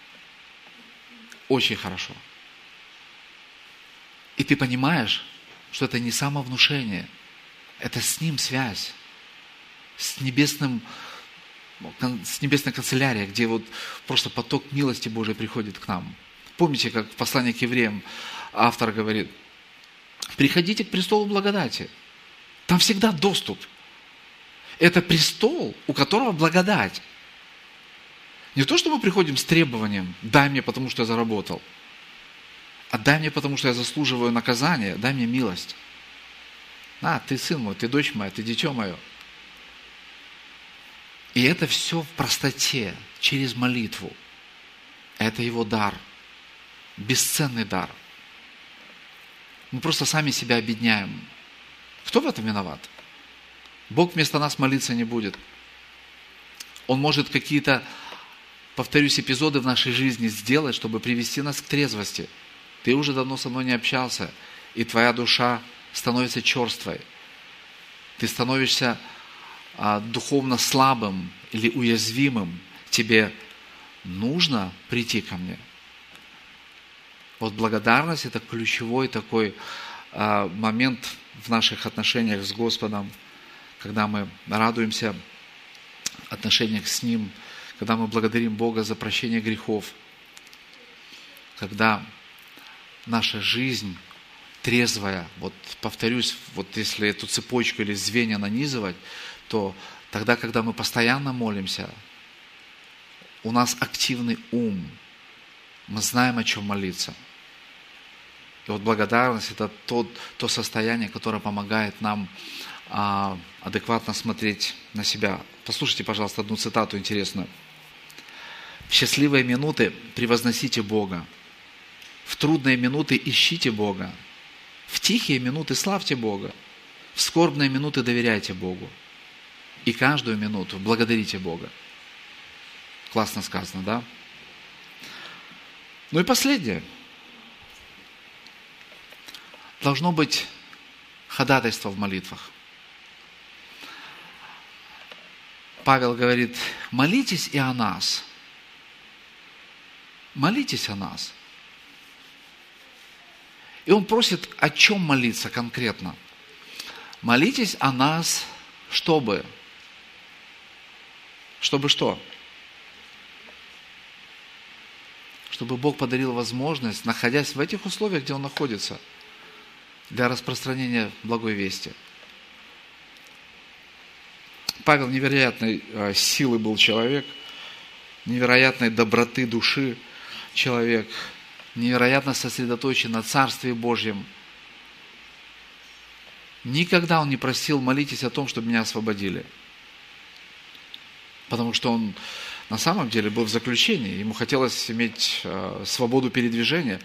Очень хорошо. И ты понимаешь, что это не самовнушение, это с Ним связь, с небесной канцелярией, где вот просто поток милости Божией приходит к нам. Помните, как в послании к евреям автор говорит: приходите к престолу благодати. Там всегда доступ. Это престол, у которого благодать. Не то, что мы приходим с требованием: дай мне, потому что я заработал, а дай мне, потому что я заслуживаю наказания, дай мне милость. Ты сын мой, ты дочь моя, ты дитё мое. И это все в простоте, через молитву. Это Его дар, бесценный дар. Мы просто сами себя обедняем. Кто в этом виноват? Бог вместо нас молиться не будет. Он может какие-то, повторюсь, эпизоды в нашей жизни сделать, чтобы привести нас к трезвости. Ты уже давно со мной не общался, и твоя душа становится черствой. Ты становишься духовно слабым или уязвимым. Тебе нужно прийти ко мне. Вот благодарность – это ключевой такой момент в наших отношениях с Господом, когда мы радуемся отношениях с Ним, когда мы благодарим Бога за прощение грехов, когда наша жизнь трезвая, вот повторюсь, вот если эту цепочку или звенья нанизывать, то тогда, когда мы постоянно молимся, у нас активный ум, мы знаем, о чем молиться. И вот благодарность – это то состояние, которое помогает нам адекватно смотреть на себя. Послушайте, пожалуйста, одну цитату интересную. «В счастливые минуты превозносите Бога, в трудные минуты ищите Бога, в тихие минуты славьте Бога, в скорбные минуты доверяйте Богу, и каждую минуту благодарите Бога». Классно сказано, да? Ну и последнее. Должно быть ходатайство в молитвах. Павел говорит: молитесь и о нас. Молитесь о нас. И он просит, о чем молиться конкретно. Молитесь о нас, чтобы что? Чтобы Бог подарил возможность, находясь в этих условиях, где Он находится, для распространения благой вести. Павел невероятной силы был человек, невероятной доброты души человек, невероятно сосредоточен на Царстве Божьем. Никогда он не просил: молитесь о том, чтобы меня освободили. Потому что он на самом деле был в заключении, ему хотелось иметь свободу передвижения.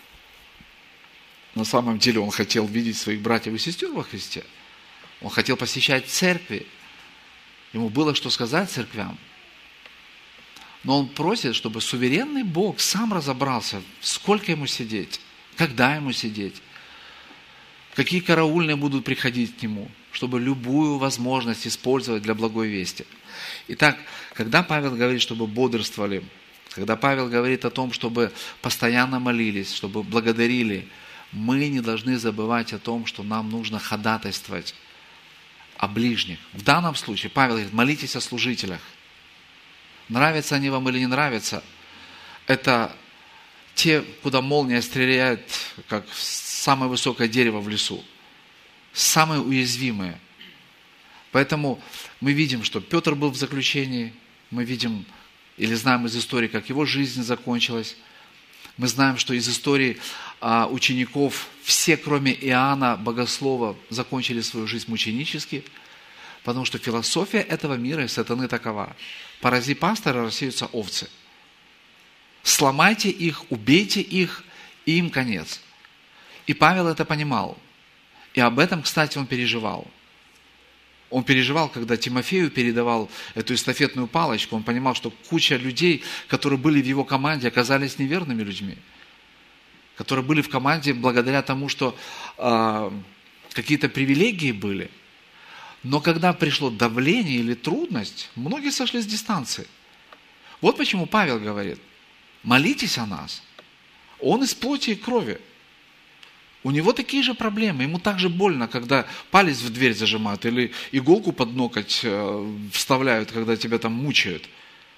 На самом деле он хотел видеть своих братьев и сестер во Христе. Он хотел посещать церкви. Ему было что сказать церквям. Но он просит, чтобы суверенный Бог сам разобрался, сколько ему сидеть, когда ему сидеть, какие караульные будут приходить к нему, чтобы любую возможность использовать для благой вести. Итак, когда Павел говорит, чтобы бодрствовали, когда Павел говорит о том, чтобы постоянно молились, чтобы благодарили, мы не должны забывать о том, что нам нужно ходатайствовать о ближних. В данном случае Павел говорит: молитесь о служителях. Нравятся они вам или не нравятся, это те, куда молния стреляет, как в самое высокое дерево в лесу. Самые уязвимые. Поэтому мы видим, что Петр был в заключении, мы видим или знаем из истории, как его жизнь закончилась. Мы знаем, что из истории учеников все, кроме Иоанна, богослова, закончили свою жизнь мученически, потому что философия этого мира и сатаны такова: порази пастора, рассеются овцы. Сломайте их, убейте их, и им конец. И Павел это понимал. И об этом, кстати, он переживал. Он переживал, когда Тимофею передавал эту эстафетную палочку. Он понимал, что куча людей, которые были в его команде, оказались неверными людьми. Которые были в команде благодаря тому, что какие-то привилегии были. Но когда пришло давление или трудность, многие сошли с дистанции. Вот почему Павел говорит: молитесь о нас. Он из плоти и крови. У него такие же проблемы, ему так же больно, когда палец в дверь зажимают или иголку под ноготь вставляют, когда тебя там мучают.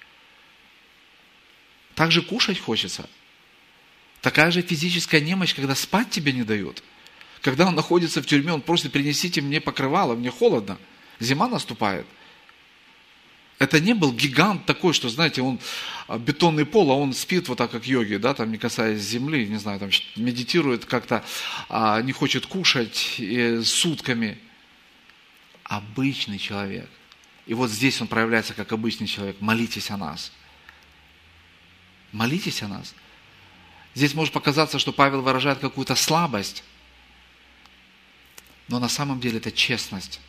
Так же кушать хочется. Такая же физическая немощь, когда спать тебе не дают. Когда он находится в тюрьме, он просит: принесите мне покрывало, мне холодно. Зима наступает. Это не был гигант такой, что, знаете, он бетонный пол, а он спит вот так, как йоги, да, там не касаясь земли, не знаю, там медитирует как-то, не хочет кушать сутками. Обычный человек. И вот здесь он проявляется как обычный человек. Молитесь о нас. Молитесь о нас. Здесь может показаться, что Павел выражает какую-то слабость, но на самом деле это честность.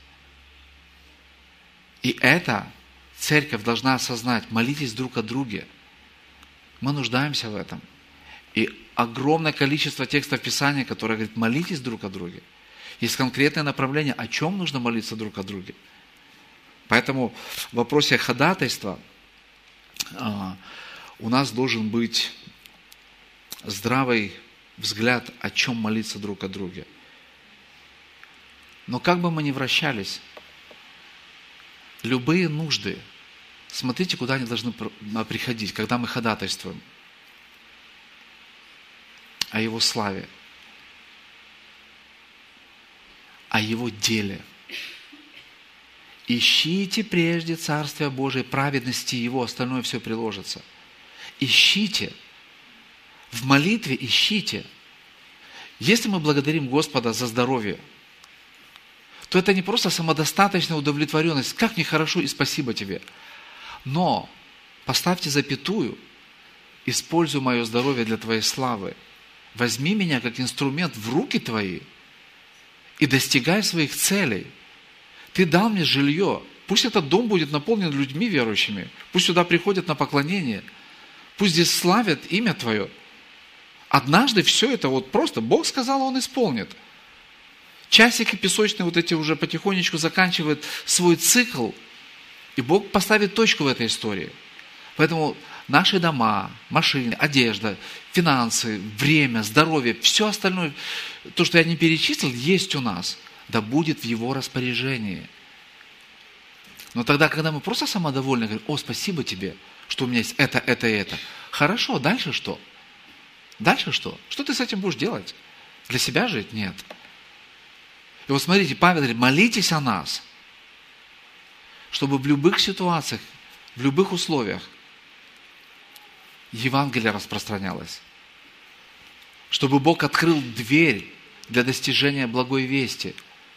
И это церковь должна осознать. Молитесь друг о друге. Мы нуждаемся в этом. И огромное количество текстов Писания, которые говорят: молитесь друг о друге. Есть конкретное направление, о чем нужно молиться друг о друге. Поэтому в вопросе ходатайства у нас должен быть здравый взгляд, о чем молиться друг о друге. Но как бы мы ни вращались, любые нужды, смотрите, куда они должны приходить, когда мы ходатайствуем о Его славе, о Его деле. Ищите прежде Царствие Божие, праведности Его, остальное все приложится. Ищите. В молитве ищите. Если мы благодарим Господа за здоровье, то это не просто самодостаточная удовлетворенность. Как мне хорошо и спасибо тебе. Но поставьте запятую: используй мое здоровье для Твоей славы. Возьми меня как инструмент в руки Твои и достигай своих целей. Ты дал мне жилье. Пусть этот дом будет наполнен людьми верующими. Пусть сюда приходят на поклонение. Пусть здесь славят имя Твое. Однажды все это вот просто Бог сказал, Он исполнит. Часики песочные вот эти уже потихонечку заканчивают свой цикл, и Бог поставит точку в этой истории. Поэтому наши дома, машины, одежда, финансы, время, здоровье, все остальное, то, что я не перечислил, есть у нас. Да будет в Его распоряжении. Но тогда, когда мы просто самодовольны, говорим: о, спасибо тебе, что у меня есть это и это. Хорошо, дальше что? Дальше что? Что ты с этим будешь делать? Для себя жить? Нет. И вот смотрите, Павел говорит: молитесь о нас, чтобы в любых ситуациях, в любых условиях Евангелие распространялось. Чтобы Бог открыл дверь для достижения благой вести.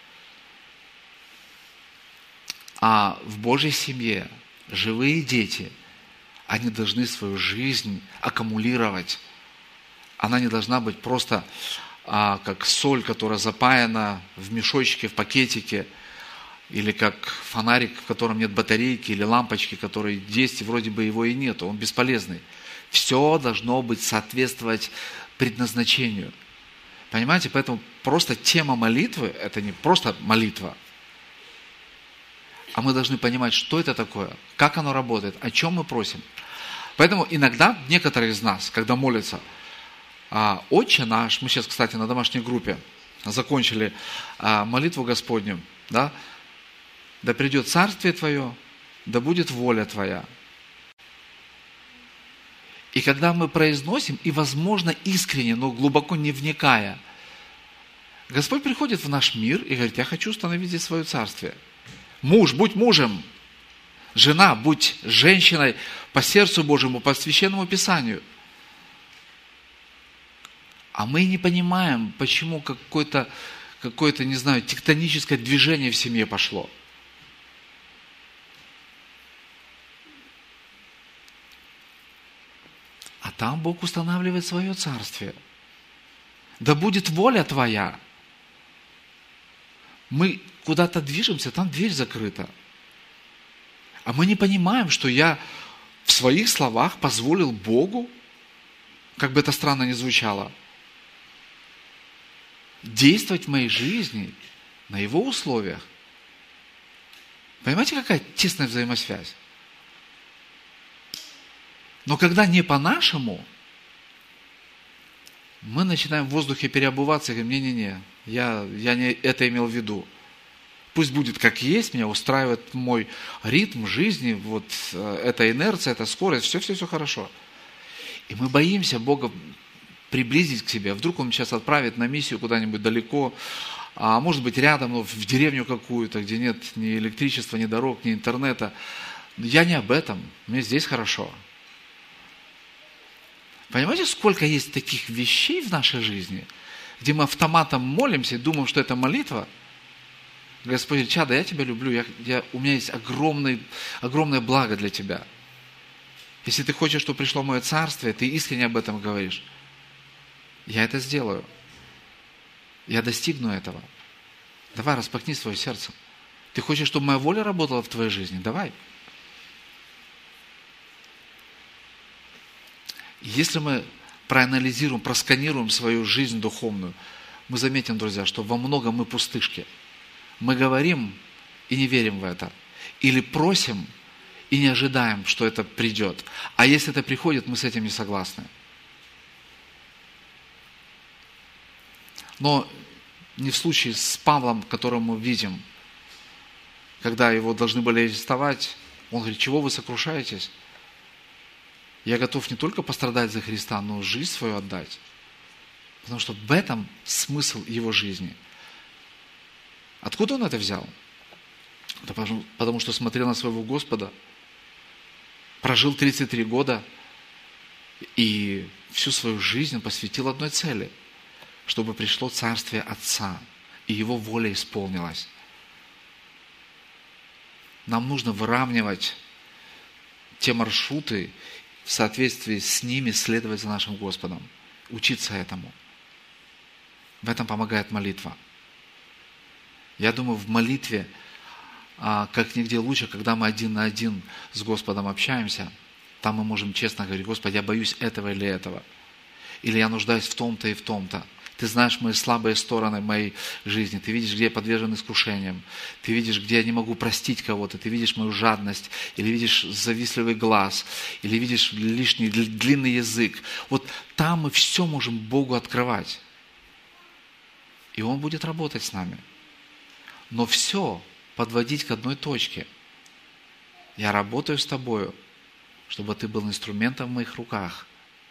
А в Божьей семье живые дети, они должны свою жизнь аккумулировать. Она не должна быть просто как соль, которая запаяна в мешочке, в пакетике, или как фонарик, в котором нет батарейки, или лампочки, которые есть, и вроде бы его и нету, он бесполезный. Все должно быть соответствовать предназначению. Понимаете? Поэтому просто тема молитвы – это не просто молитва, а мы должны понимать, что это такое, как оно работает, о чем мы просим. Поэтому иногда некоторые из нас, когда молятся: «Отче наш», мы сейчас, кстати, на домашней группе закончили молитву Господню, да придет Царствие Твое, да будет воля Твоя. И когда мы произносим, и, возможно, искренне, но глубоко не вникая, Господь приходит в наш мир и говорит: я хочу установить здесь свое царствие. Муж, будь мужем. Жена, будь женщиной по сердцу Божьему, по священному Писанию. А мы не понимаем, почему какое-то, не знаю, тектоническое движение в семье пошло. А там Бог устанавливает свое царствие. Да будет воля Твоя. Мы куда-то движемся, там дверь закрыта. А мы не понимаем, что я в своих словах позволил Богу, как бы это странно ни звучало, действовать в моей жизни на Его условиях. Понимаете, какая тесная взаимосвязь? Но когда не по-нашему, мы начинаем в воздухе переобуваться и говорим, не-не-не, я не это имел в виду. Пусть будет как есть, меня устраивает мой ритм жизни, вот эта инерция, эта скорость, все хорошо. И мы боимся Бога приблизить к себе. Вдруг Он сейчас отправит на миссию куда-нибудь далеко, а может быть рядом, но в деревню какую-то, где нет ни электричества, ни дорог, ни интернета. Я не об этом, мне здесь хорошо. Понимаете, сколько есть таких вещей в нашей жизни, где мы автоматом молимся и думаем, что это молитва? Господи, чадо, я Тебя люблю, у меня есть огромное благо для Тебя. Если Ты хочешь, чтобы пришло мое царствие, Ты искренне об этом говоришь. Я это сделаю. Я достигну этого. Давай, распахни свое сердце. Ты хочешь, чтобы моя воля работала в твоей жизни? Давай. Если мы проанализируем, просканируем свою жизнь духовную, мы заметим, друзья, что во многом мы пустышки. Мы говорим и не верим в это. Или просим и не ожидаем, что это придет. А если это приходит, мы с этим не согласны. Но не в случае с Павлом, которого мы видим, когда его должны были арестовать, он говорит, чего вы сокрушаетесь? Я готов не только пострадать за Христа, но жизнь свою отдать. Потому что в этом смысл его жизни. Откуда он это взял? Потому что смотрел на своего Господа, прожил 33 года и всю свою жизнь посвятил одной цели, чтобы пришло Царствие Отца, и Его воля исполнилась. Нам нужно выравнивать те маршруты, в соответствии с ними следовать за нашим Господом, учиться этому. В этом помогает молитва. Я думаю, в молитве, как нигде лучше, когда мы один на один с Господом общаемся, там мы можем честно говорить, Господи, я боюсь этого или этого. Или я нуждаюсь в том-то и в том-то. Ты знаешь мои слабые стороны моей жизни. Ты видишь, где я подвержен искушениям. Ты видишь, где я не могу простить кого-то. Ты видишь мою жадность. Или видишь завистливый глаз. Или видишь лишний длинный язык. Вот там мы все можем Богу открывать. И Он будет работать с нами. Но все подводить к одной точке. Я работаю с тобою, чтобы ты был инструментом в моих руках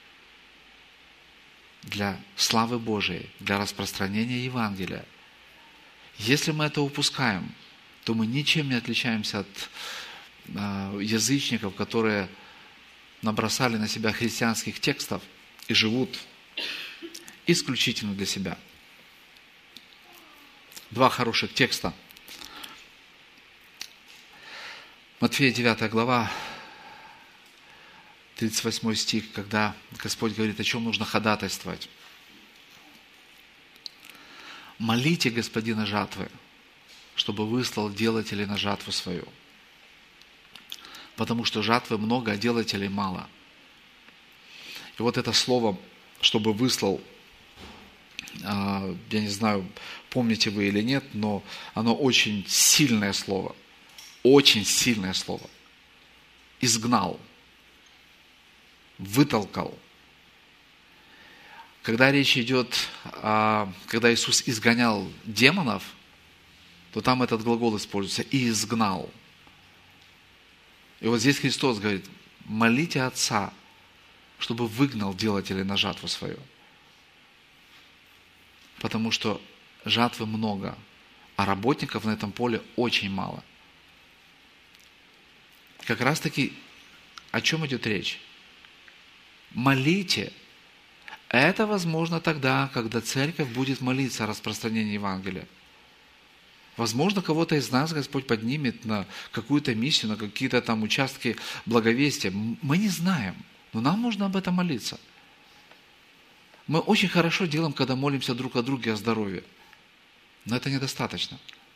для славы Божией, для распространения Евангелия. Если мы это упускаем, то мы ничем не отличаемся от язычников, которые набросали на себя христианских текстов и живут исключительно для себя. Два хороших текста. Матфея 9 глава, 38 стих, когда Господь говорит, о чем нужно ходатайствовать. Молите Господина жатвы, чтобы выслал делателей на жатву свою. Потому что жатвы много, а делателей мало. И вот это слово, чтобы выслал, я не знаю, помните вы или нет, но оно очень сильное слово. Очень сильное слово. Изгнал. Вытолкал. Когда речь идет, когда Иисус изгонял демонов, то там этот глагол используется «и изгнал». И вот здесь Христос говорит, молите Отца, чтобы выгнал делателей на жатву свою. Потому что жатвы много, а работников на этом поле очень мало. Как раз таки, о чем идет речь? Молите. Это возможно тогда, когда церковь будет молиться о распространении Евангелия. Возможно, кого-то из нас Господь поднимет на какую-то миссию, на какие-то там участки благовестия. Мы не знаем, но нам нужно об этом молиться. Мы очень хорошо делаем, когда молимся друг о друге о здоровье. Но это недостаточно.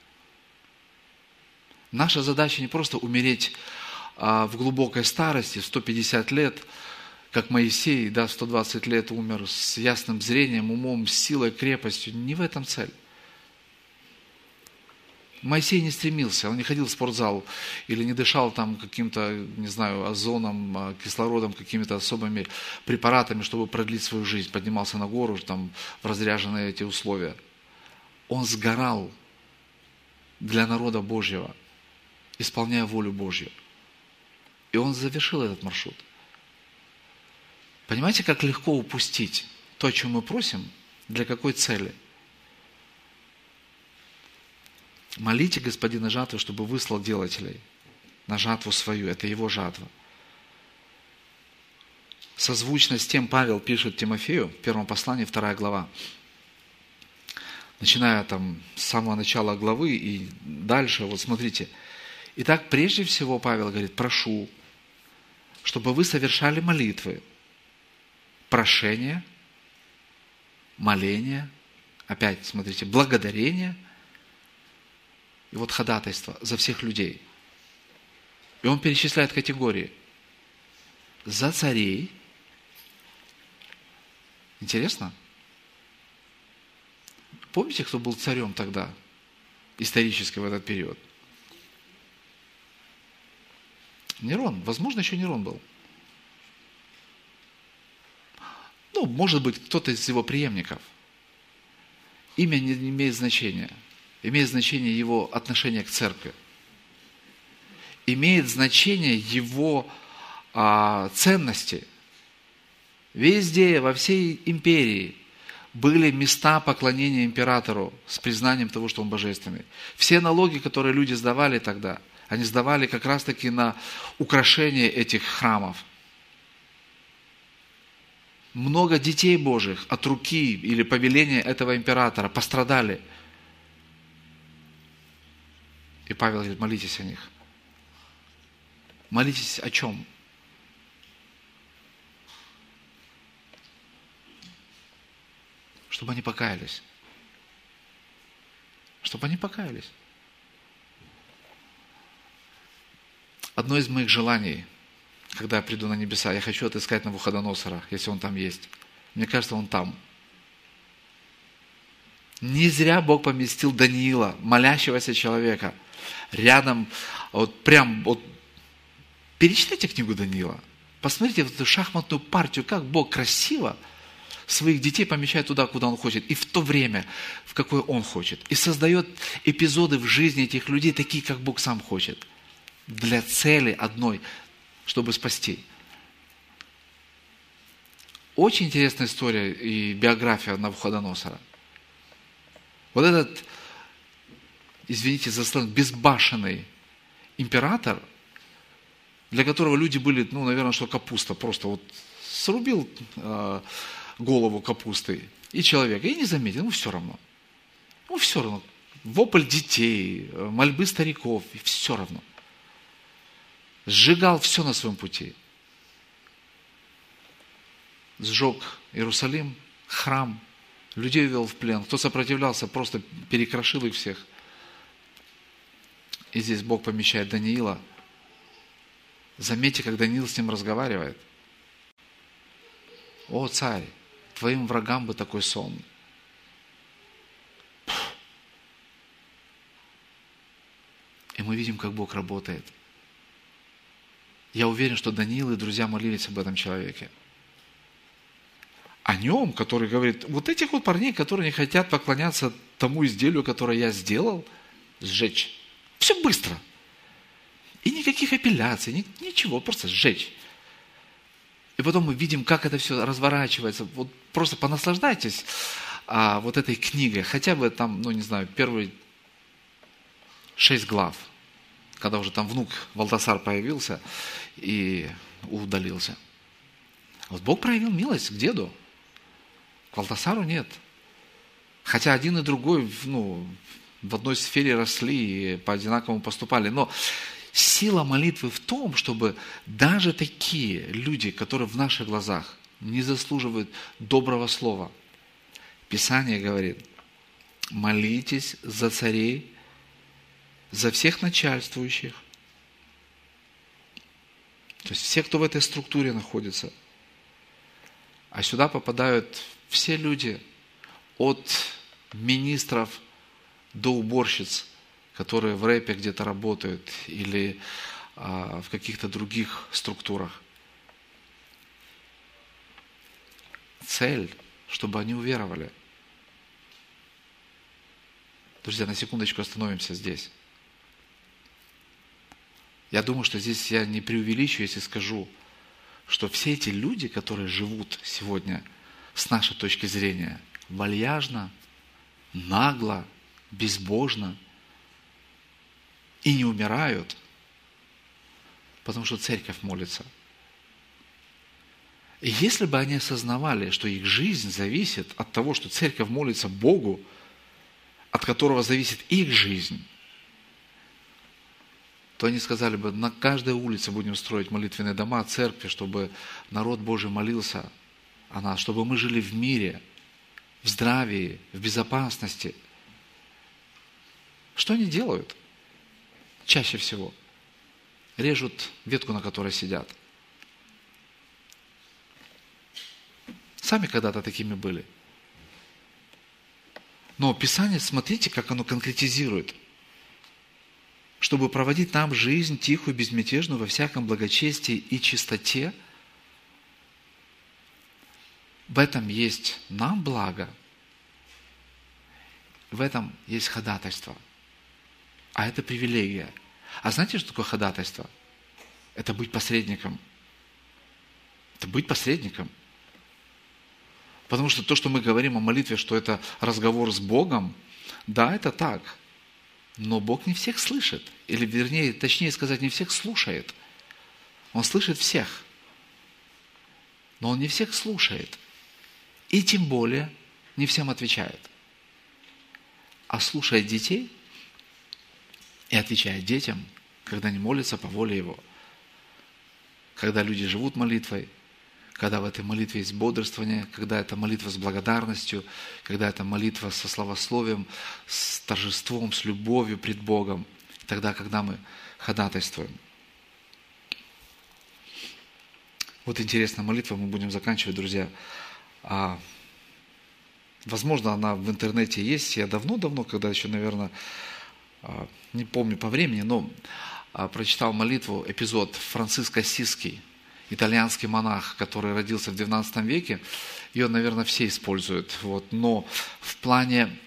Наша задача не просто умереть в глубокой старости, в 150 лет, как Моисей, в 120 лет умер с ясным зрением, умом, силой, крепостью. Не в этом цель. Моисей не стремился, он не ходил в спортзал или не дышал там каким-то, не знаю, озоном, кислородом, какими-то особыми препаратами, чтобы продлить свою жизнь. Поднимался на гору там, в разряженные эти условия. Он сгорал для народа Божьего, исполняя волю Божью. И он завершил этот маршрут. Понимаете, как легко упустить то, о чем мы просим, для какой цели? Молите Господина жатвы, чтобы выслал делателей на жатву свою. Это его жатва. Созвучно с тем Павел пишет Тимофею в первом послании, 2 глава. Начиная там с самого начала главы и дальше, вот смотрите. Итак, прежде всего, Павел говорит, прошу, чтобы вы совершали молитвы, прошения, моления, опять, смотрите, благодарение и вот ходатайство за всех людей. И он перечисляет категории. За царей. Интересно? Помните, кто был царем тогда, исторически в этот период? Нерон. Возможно, еще Нерон был. Ну, может быть, кто-то из его преемников. Имя не имеет значения. Имеет значение его отношение к церкви. Имеет значение его ценности. Везде, во всей империи были места поклонения императору с признанием того, что он божественный. Все налоги, которые люди сдавали тогда, они сдавали как раз-таки на украшение этих храмов. Много детей Божьих от руки или повеления этого императора пострадали. И Павел говорит, молитесь о них. Молитесь о чем? Чтобы они покаялись. Чтобы они покаялись. Одно из моих желаний, когда я приду на небеса, я хочу отыскать Навуходоносора, если он там есть. Мне кажется, он там. Не зря Бог поместил Даниила, молящегося человека, рядом, перечитайте книгу Даниила. Посмотрите в эту шахматную партию, как Бог красиво своих детей помещает туда, куда Он хочет, и в то время, в какое Он хочет. И создает эпизоды в жизни этих людей, такие, как Бог сам хочет. Для цели одной, чтобы спасти. Очень интересная история и биография Навуходоносора. Вот этот, извините за сленг, безбашенный император, для которого люди были, наверное, что капуста, просто вот срубил голову капустой, и человек, и не заметил, все равно. Все равно. Вопль детей, мольбы стариков, и все равно. Сжигал все на своем пути. Сжег Иерусалим, храм, людей ввел в плен. Кто сопротивлялся, просто перекрошил их всех. И здесь Бог помещает Даниила. Заметьте, как Даниил с ним разговаривает. О, царь, твоим врагам бы такой сон. И мы видим, как Бог работает. Я уверен, что Даниил и друзья молились об этом человеке. О нем, который говорит, вот этих вот парней, которые не хотят поклоняться тому изделию, которое я сделал, сжечь. Все быстро. И никаких апелляций, ничего, просто сжечь. И потом мы видим, как это все разворачивается. Вот просто понаслаждайтесь вот этой книгой. Хотя бы там, первые 6 глав. Когда уже там внук Валтасар появился и удалился. Вот Бог проявил милость к деду. К Валтасару нет. Хотя один и другой, в одной сфере росли и по-одинаковому поступали. Но сила молитвы в том, чтобы даже такие люди, которые в наших глазах не заслуживают доброго слова. Писание говорит, молитесь за царей, за всех начальствующих. То есть все, кто в этой структуре находится. А сюда попадают все люди, от министров до уборщиц, которые в рэпе где-то работают или в каких-то других структурах. Цель, чтобы они уверовали. Друзья, на секундочку остановимся здесь. Я думаю, что здесь я не преувеличу, если скажу, что все эти люди, которые живут сегодня с нашей точки зрения вальяжно, нагло, безбожно и не умирают, потому что церковь молится. И если бы они осознавали, что их жизнь зависит от того, что церковь молится Богу, от которого зависит их жизнь, то они сказали бы, на каждой улице будем строить молитвенные дома, церкви, чтобы народ Божий молился о нас, чтобы мы жили в мире, в здравии, в безопасности. Что они делают? Чаще всего режут ветку, на которой сидят. Сами когда-то такими были. Но Писание, смотрите, как оно конкретизирует. Чтобы проводить нам жизнь тихую, безмятежную, во всяком благочестии и чистоте, в этом есть нам благо, в этом есть ходатайство. А это привилегия. А знаете, что такое ходатайство? Это быть посредником. Это быть посредником. Потому что то, что мы говорим о молитве, что это разговор с Богом, да, это так. Но Бог не всех слышит. Или, вернее, точнее сказать, не всех слушает. Он слышит всех. Но Он не всех слушает. И тем более не всем отвечает. А слушает детей и отвечает детям, когда они молятся по воле Его. Когда люди живут молитвой, когда в этой молитве есть бодрствование, когда это молитва с благодарностью, когда это молитва со славословием, с торжеством, с любовью пред Богом, тогда, когда мы ходатайствуем. Вот интересная молитва, мы будем заканчивать, друзья. Возможно, она в интернете есть. Я давно-давно, когда еще, наверное, не помню по времени, но прочитал молитву, эпизод Франциско Ассизский, итальянский монах, который родился в XIX веке. Ее, наверное, все используют. Вот. Но в плане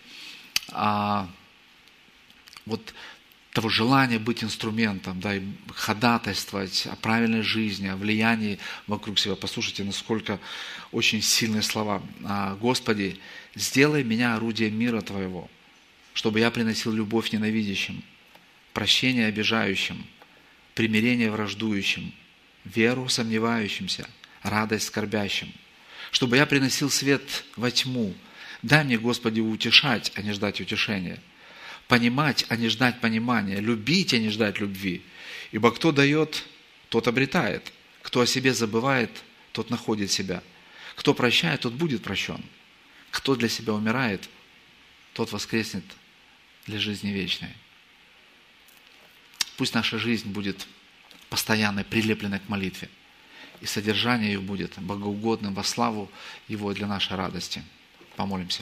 вот того желания быть инструментом, да, и ходатайствовать о правильной жизни, о влиянии вокруг себя. Послушайте, насколько очень сильные слова. «Господи, сделай меня орудием мира Твоего, чтобы я приносил любовь ненавидящим, прощение обижающим, примирение враждующим, веру сомневающимся, радость скорбящим, чтобы я приносил свет во тьму. Дай мне, Господи, утешать, а не ждать утешения, понимать, а не ждать понимания, любить, а не ждать любви. Ибо кто дает, тот обретает, кто о себе забывает, тот находит себя, кто прощает, тот будет прощен, кто для себя умирает, тот воскреснет для жизни вечной». Пусть наша жизнь будет постоянно прилепленной к молитве, и содержание ее будет богоугодным во славу Его для нашей радости. Помолимся.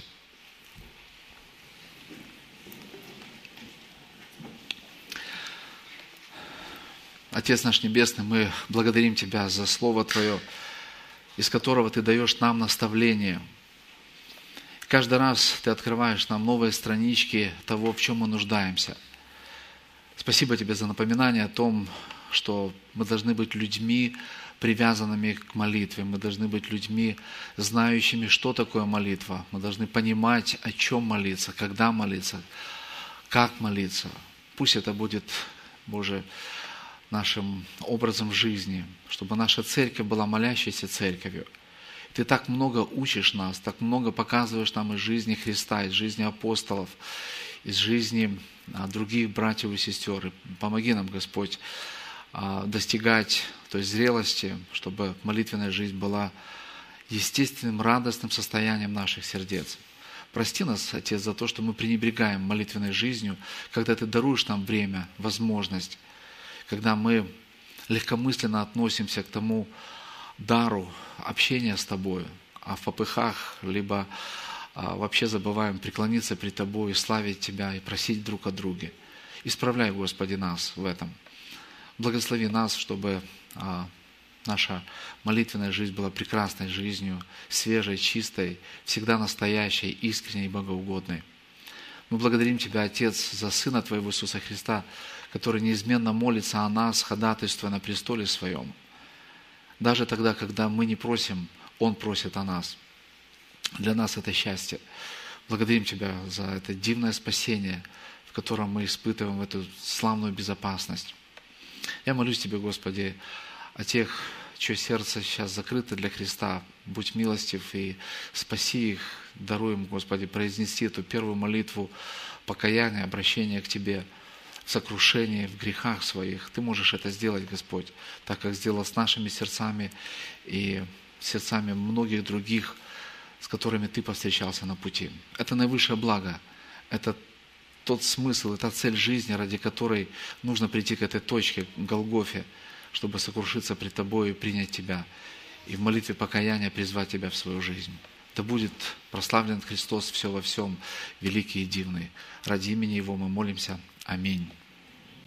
Отец наш Небесный, мы благодарим Тебя за Слово Твое, из которого Ты даешь нам наставление. Каждый раз Ты открываешь нам новые странички того, в чем мы нуждаемся. Спасибо Тебе за напоминание о том, что мы должны быть людьми, привязанными к молитве. Мы должны быть людьми, знающими, что такое молитва. Мы должны понимать, о чем молиться, когда молиться, как молиться. Пусть это будет, Боже, нашим образом жизни, чтобы наша церковь была молящейся церковью. Ты так много учишь нас, так много показываешь нам из жизни Христа, из жизни апостолов, из жизни других братьев и сестер. И помоги нам, Господь, достигать той зрелости, чтобы молитвенная жизнь была естественным, радостным состоянием наших сердец. Прости нас, Отец, за то, что мы пренебрегаем молитвенной жизнью, когда Ты даруешь нам время, возможность, когда мы легкомысленно относимся к тому дару общения с Тобою, а в попыхах, либо вообще забываем преклониться пред Тобой и славить Тебя, и просить друг о друге. Исправляй, Господи, нас в этом. Благослови нас, чтобы наша молитвенная жизнь была прекрасной жизнью, свежей, чистой, всегда настоящей, искренней и богоугодной. Мы благодарим Тебя, Отец, за Сына Твоего Иисуса Христа, который неизменно молится о нас, ходатайствуя на престоле Своем. Даже тогда, когда мы не просим, Он просит о нас. Для нас это счастье. Благодарим Тебя за это дивное спасение, в котором мы испытываем эту славную безопасность. Я молюсь Тебе, Господи, о тех, чье сердце сейчас закрыто для Христа. Будь милостив и спаси их. Даруй им, Господи, произнести эту первую молитву покаяния, обращения к Тебе в сокрушении, в грехах своих. Ты можешь это сделать, Господь, так как сделал с нашими сердцами и сердцами многих других, с которыми Ты повстречался на пути. Это наивысшее благо. Это тот смысл, это цель жизни, ради которой нужно прийти к этой точке, к Голгофе, чтобы сокрушиться пред Тобой и принять Тебя, и в молитве покаяния призвать Тебя в свою жизнь. Да будет прославлен Христос все во всем, великий и дивный. Ради имени Его мы молимся. Аминь.